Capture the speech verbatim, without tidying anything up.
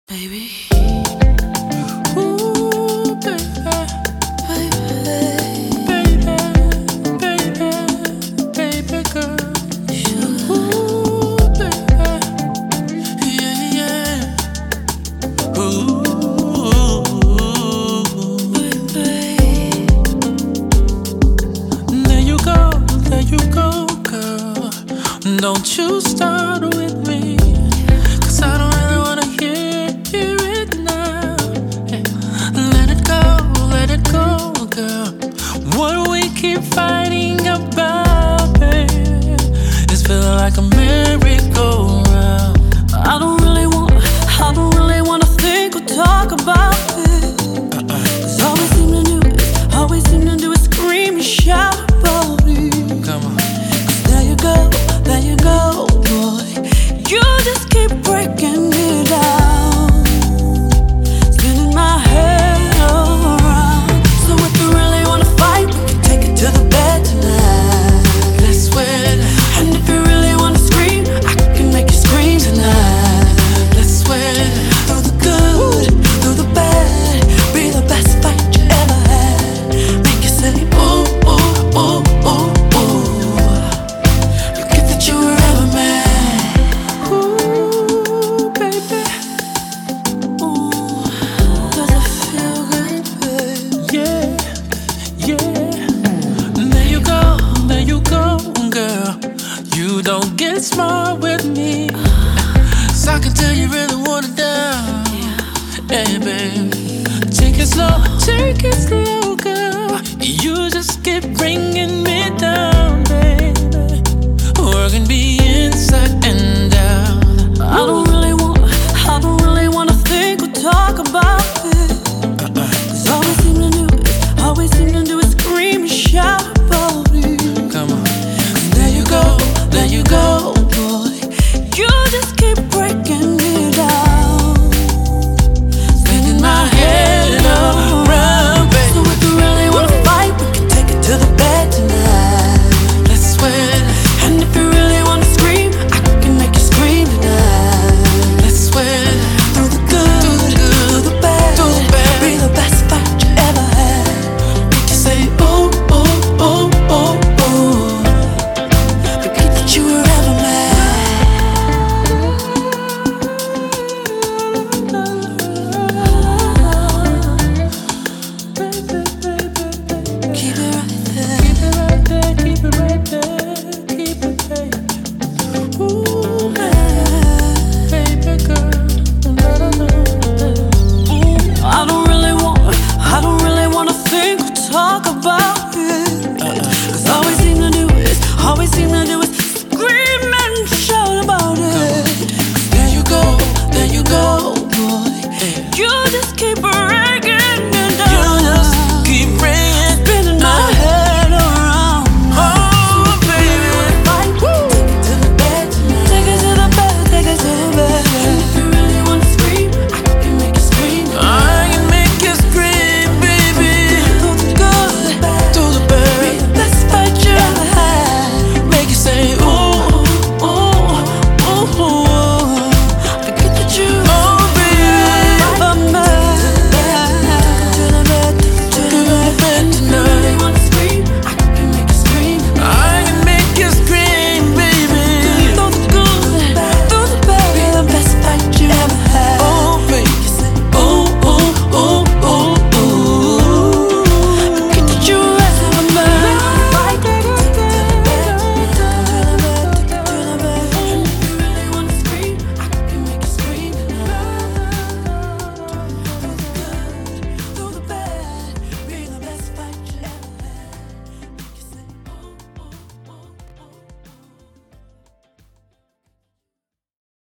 Baby, ooh, baby, baby, baby, baby, baby girl, ooh, baby, yeah, yeah, ooh, baby. There you go, there you go, girl. Don't you start with me, 'cause I don't really wanna hear. What we keep fighting about, babe, is feeling like a merry-go-round. I don't really want, I don't really wanna think or talk about it. Cause all we seem to do, all we seem to do is scream and shout about it. Come on. 'Cause there you go, there you go, boy. You just keep breaking it down, spinning my head. Don't get smart with me, so I can tell you really want it down. Hey, babe, take it slow, take it slow, girl. You just keep